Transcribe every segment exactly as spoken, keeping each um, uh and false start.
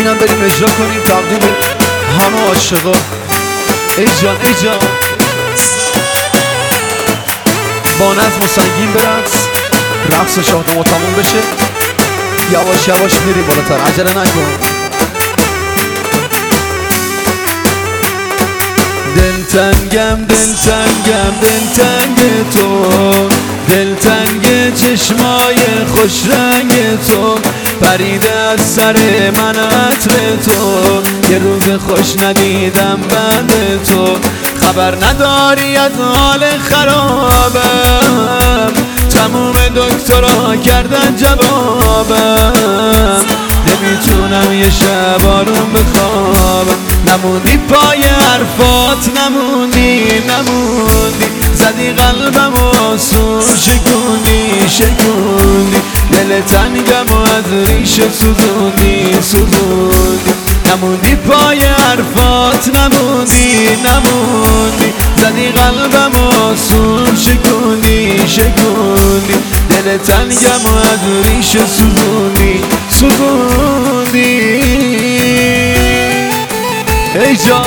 اینم بریم اجرا کنیم تقدیم همه عاشقا. ای جان ای جان با نظم و سنگین برقص، رقص شادم تموم بشه. یواش یواش میری بالاتر، عجله نکن. دلتنگم دلتنگم دلتنگ تو، دلتنگ چشمای خوش رنگ تو، پریده از سر من عطر تو، یه روز خوش ندیدم بعد تو. خبر نداری از حال خرابم، تموم دکترها کردن جوابم، نمیتونم یه شب آروم بخوابم. نموندی پای حرفات، نموندی نموندی، زدی قلبم و سور شکوندی شکوندی، دل تنگم و از ریشه سوزوندی سوزوندی. نموندی پای حرفات، نموندی نموندی، زدی قلبم و سور شکوندی شکوندی، دل تنگم و از ریشه سوزوندی سوزوندی. ای جان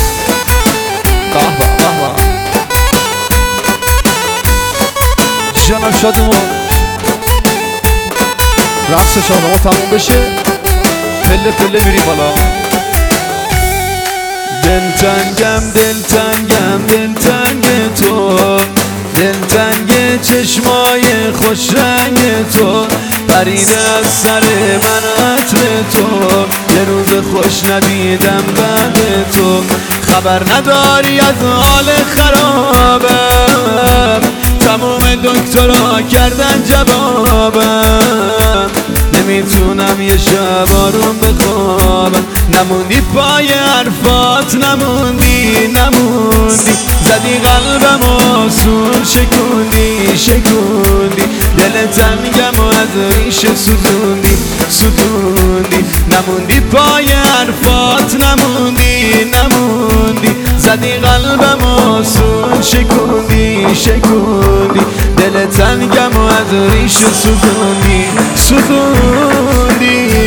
قهوه قهوه جانم شادمون، رقص شادمون تموم بشه، پله پله میری بالا. دلتنگم دلتنگم دلتنگ تو، دلتنگ چشمای خوش رنگ تو، پریده از سر من عطر تو، یه روز خوش ندیدم بعد تو. خبر نداری از حال خرابم، تموم دکترها کردن جوابم، نمیتونم یه شب آروم بخوابم. نموندی پای حرفات، نموندی نموندی، زدی قلبم و سور شکوندی شکوندی، دل تنگم و از ریشه سوزوندی سوزوندی. نموندی پای حرفات، نموندی نموندی، زدی قلبم و سور شکوندی شکوندی، دل تنگم و از ریشه سوزوندی سوزوندی.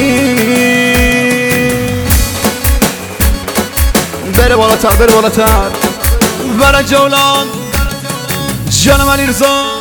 بره بالاتر بره بالاتر، بره جولان جانم علی رضا.